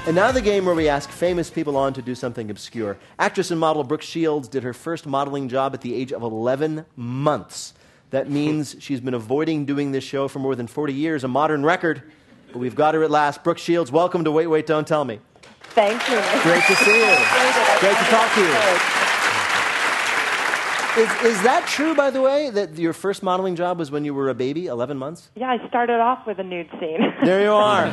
And now the game where we ask famous people on to do something obscure. Actress and model Brooke Shields did her first modeling job at the age of 11 months. That means she's been avoiding doing this show for more than 40 years, a modern record. But we've got her at last. Brooke Shields, welcome to Wait, Wait, Don't Tell Me. Thank you. Great to see you. Great to talk to you. Is that true, by the way, that your first modeling job was when you were a baby, 11 months? Yeah, I started off with a nude scene. There you are.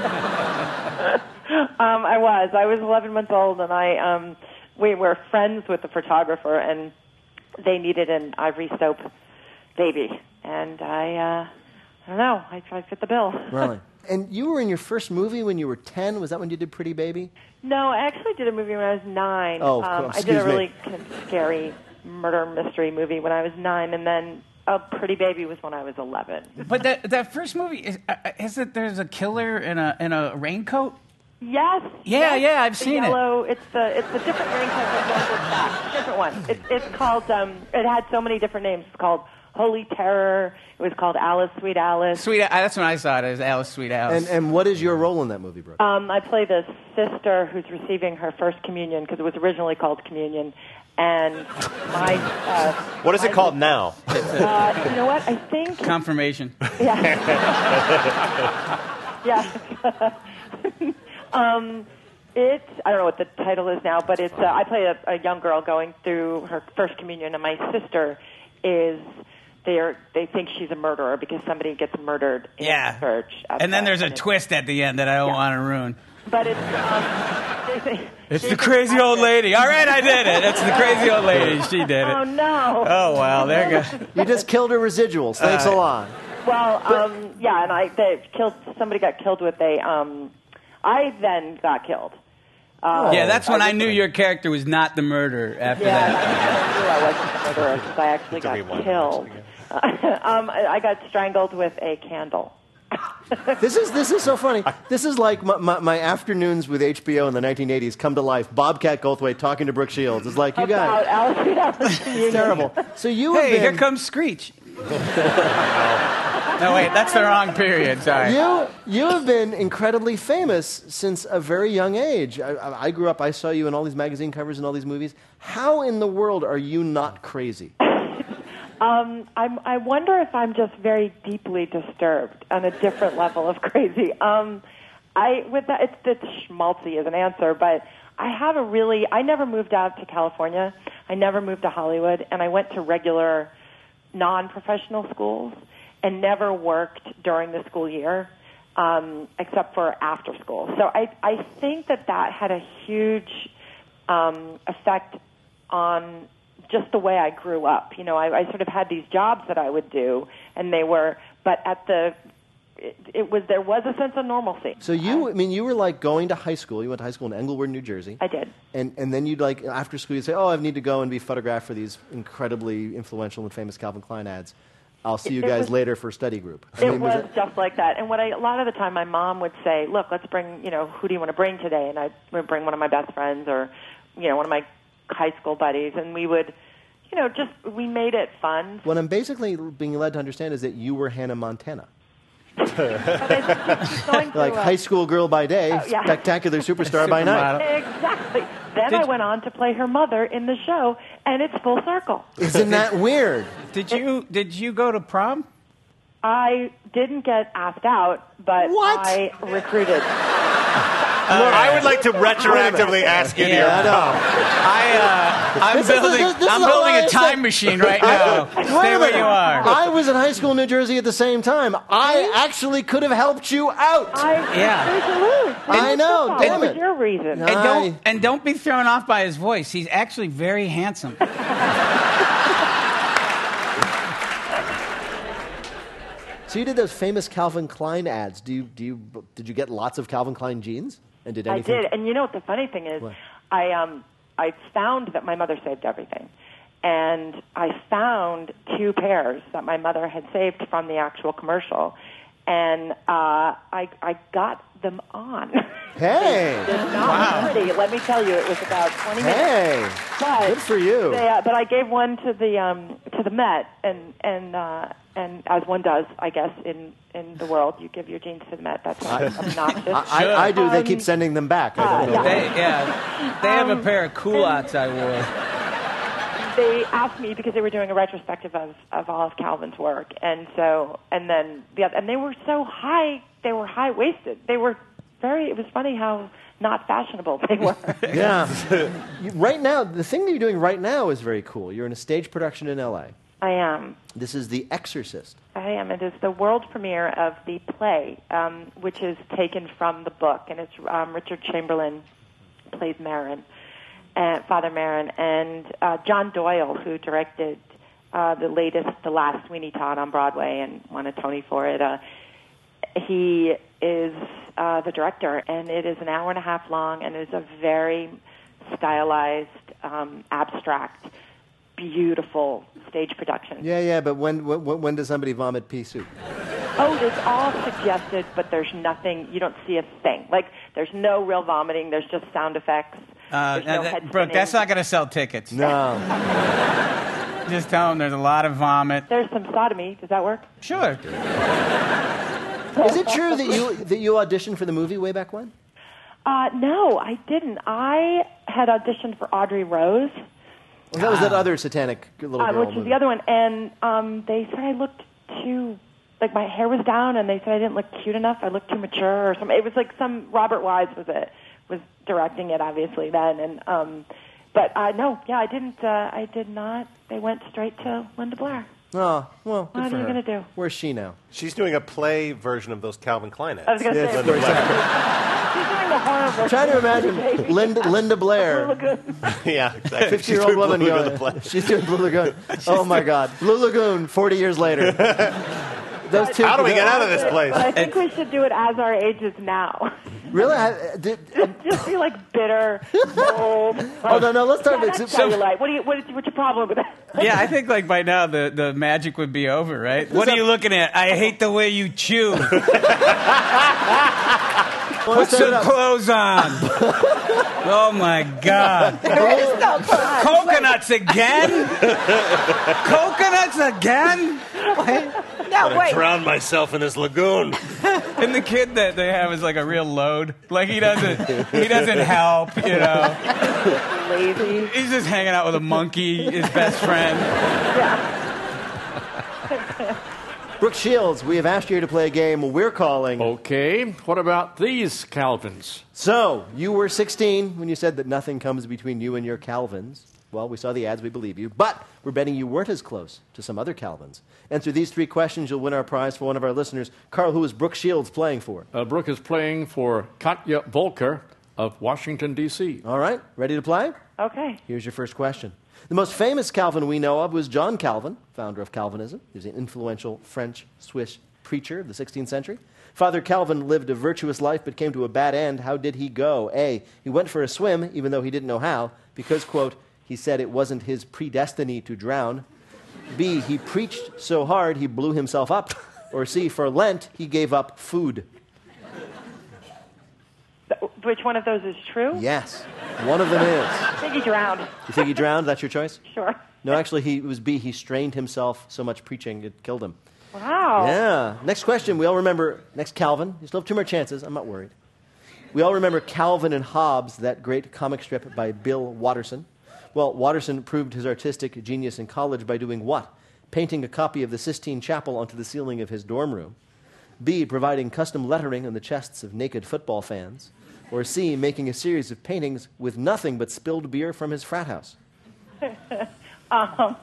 I was 11 months old, and we were friends with the photographer, and they needed an Ivory Soap baby, and I don't know, I fit the bill. Really? And you were in your first movie when you were 10? Was that when you did Pretty Baby? No, I actually did a movie when I was 9. Oh, I did a really kind of scary murder mystery movie when I was 9, and then A Pretty Baby was when I was 11. But that first movie, is it there's a killer in a raincoat? Yes. Yeah, yes, I've seen yellow, It's a different raincoat than the one with that. Different one. It's called, it had so many different names. It's called Holy Terror. It was called Alice, Sweet Alice. That's when I saw it, as Alice, Sweet Alice. And what is your role in that movie, Brooke? I play the sister who's receiving her first communion, because it was originally called Communion. And my... what is it called now? You know what? I think... Confirmation. Yeah. Yeah. I don't know what the title is now, but it's I play a young girl going through her first communion, and my sister is... They think she's a murderer because somebody gets murdered in church. And then there's a twist at the end that I don't want to ruin. But it's the crazy old lady. All right, I did it. It's the crazy old lady. She did it. Oh, no. Oh, well, there you go. You just killed her residuals. Thanks a lot. Well, and somebody got killed with I then got killed. Yeah, that's when I knew your character was not the murderer. After that, I knew I wasn't the murderer because I actually got killed. I got strangled with a candle. This is so funny. This is like my afternoons with HBO in the 1980s come to life. Bobcat Goldthwait talking to Brooke Shields. It's like, you guys. It's terrible. So here comes Screech. No, wait, that's the wrong period. Sorry. You have been incredibly famous since a very young age. I grew up, I saw you in all these magazine covers and all these movies. How in the world are you not crazy? I wonder if I'm just very deeply disturbed on a different level of crazy. It's schmaltzy as an answer, but I never moved out to California. I never moved to Hollywood, and I went to regular non-professional schools and never worked during the school year, except for after school. So I think that had a huge effect on just the way I grew up. You know, I sort of had these jobs that I would do, and there was a sense of normalcy. So you were like going to high school. You went to high school in Englewood, New Jersey. I did. And then you'd like, after school, you'd say, I need to go and be photographed for these incredibly influential and famous Calvin Klein ads. I'll see you guys later for study group. It was just like that. And a lot of the time my mom would say, look, let's bring, who do you want to bring today? And I would bring one of my best friends or, one of my high school buddies. And we would, we made it fun. What I'm basically being led to understand is that you were Hannah Montana. Like high school girl by day, spectacular superstar by night. Exactly. Then I went on to play her mother in the show, and it's full circle. Isn't that weird? Did you go to prom? I didn't get asked out, but I recruited. I would like to retroactively ask you. I'm building a time machine right now. Stay where you are. I was in high school in New Jersey at the same time. I actually could have helped you out. I know. Damn it. What was your reason? And don't be thrown off by his voice. He's actually very handsome. So you did those famous Calvin Klein ads. Did you get lots of Calvin Klein jeans? And did anything? I did. And what the funny thing is, what? I found that my mother saved everything. And I found 2 pairs that my mother had saved from the actual commercial. and I got them on. Hey. It's not pretty. Let me tell you, it was about 20 minutes. Hey. But Good for you. But I gave one to the Met, and as one does, I guess, in the world, you give your jeans to the Met. That's not obnoxious. I do. They keep sending them back. I don't know. They have a pair of culottes I wore. They asked me because they were doing a retrospective of all of Calvin's work, and then they were so high. They were high waisted. They were it was funny how not fashionable they were. Yeah. Right now, the thing that you're doing right now is very cool. You're in a stage production in L.A. I am. This is The Exorcist. I am. It is the world premiere of the play, which is taken from the book, and it's Richard Chamberlain plays Marin, Father Marin, and John Doyle, who directed the last Sweeney Todd on Broadway and won a Tony for it. He is the director, and it is an hour and a half long, and it is a very stylized, abstract, beautiful stage production. Yeah, but when does somebody vomit pea soup? Oh, it's all suggested, but there's nothing. You don't see a thing. Like, there's no real vomiting. There's just sound effects. Brooke, that's not going to sell tickets. No. Just tell them there's a lot of vomit. There's some sodomy. Does that work? Sure. Is it true that you auditioned for the movie way back when? No, I didn't. I had auditioned for Audrey Rose. Well, that was that other satanic little girl which was the other one. And they said I looked too, like my hair was down, and they said I didn't look cute enough. I looked too mature or something. It was like Robert Wise was directing it, obviously, then. And but no, yeah, I didn't. I did not. They went straight to Linda Blair. Oh, well, good What for are you her. going to do? Where's she now? She's doing a play version of those Calvin Klein ads. I was going to say, Linda Blair. she's doing the horror version. I'm trying to imagine Linda Blair. Yeah, exactly. 50-year-old woman Blue going, Lagoon play. she's doing Blue Lagoon. Oh, my God. Blue Lagoon, 40 years later. Those two. How do we get out of this place? But I think we should do it as our ages now. Really? Just be like bitter, bold. Oh, no, let's talk about That's cellulite. What's your problem with that? Yeah, I think like by now the magic would be over, right? What are you looking at? I hate the way you chew. Put some clothes on. Oh my God. There is no clothes. Coconuts again? Coconuts again? No, wait. Drown myself in this lagoon. And the kid that they have is like a real load. Like he doesn't help, you know. Lazy. He's just hanging out with a monkey, his best friend. Brooke Shields, we have asked you to play a game we're calling. Okay, what about these Calvins? So, you were 16 when you said that nothing comes between you and your Calvins. Well, we saw the ads, we believe you. But we're betting you weren't as close to some other Calvins. Answer these 3 questions, you'll win our prize for one of our listeners. Carl, who is Brooke Shields playing for? Brooke is playing for Katya Volker of Washington, D.C. All right, ready to play? Okay. Here's your first question. The most famous Calvin we know of was John Calvin, founder of Calvinism. He was an influential French-Swiss preacher of the 16th century. Father Calvin lived a virtuous life but came to a bad end. How did he go? A, he went for a swim, even though he didn't know how, because, quote, he said it wasn't his predestiny to drown. B, he preached so hard he blew himself up. Or C, for Lent, he gave up food. Which one of those is true? Yes, one of them is. I think he drowned. You think he drowned? That's your choice? Sure. No, actually, it was B. He strained himself so much preaching it killed him. Wow. Yeah. Next question. We all remember, next Calvin. You still have 2 more chances. I'm not worried. We all remember Calvin and Hobbes, that great comic strip by Bill Watterson. Well, Watterson proved his artistic genius in college by doing what? Painting a copy of the Sistine Chapel onto the ceiling of his dorm room. B. Providing custom lettering on the chests of naked football fans. Or C. Making a series of paintings with nothing but spilled beer from his frat house. I'm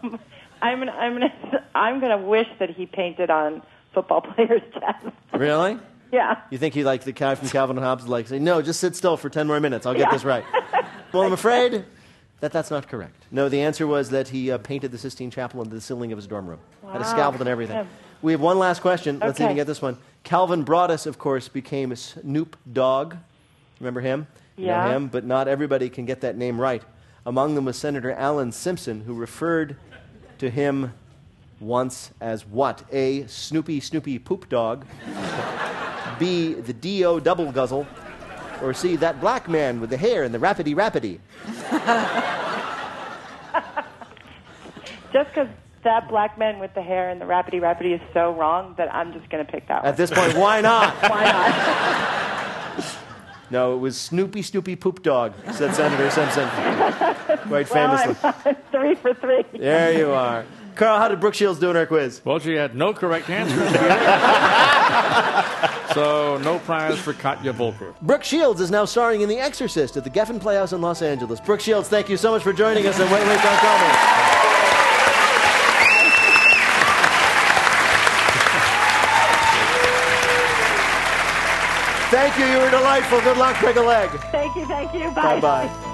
gonna wish that he painted on football players' chests. Really? Yeah. You think he, like the guy from Calvin and Hobbes, like say, no, just sit still for 10 more minutes. I'll get this right. Well, I'm afraid that's not correct. No, the answer was that he painted the Sistine Chapel into the ceiling of his dorm room. Wow. Had a scaffold and everything. Yeah. We have one last question. Let's see if we Okay. can get this one. Calvin Broadus, of course, became Snoop Dogg. Remember him? You know Yeah. him, but not everybody can get that name right. Among them was Senator Alan Simpson, who referred to him once as what? A Snoopy Poop Dog. B, the D.O. double guzzle, or C, that black man with the hair and the rapidy? Just because that black man with the hair and the rapidy is so wrong that I'm just going to pick that one. At this point, why not? Why not? No, it was Snoopy Poop Dog, said Senator Simpson. Quite famously. I'm 3 for 3. There you are. Carl, how did Brooke Shields do in our quiz? Well, she had no correct answers. So, no prize for Katya Volker. Brooke Shields is now starring in The Exorcist at the Geffen Playhouse in Los Angeles. Brooke Shields, thank you so much for joining us on Wait, Don't Tell Me. Thank you. You were delightful. Good luck. Break a leg. Thank you. Bye. Bye-bye.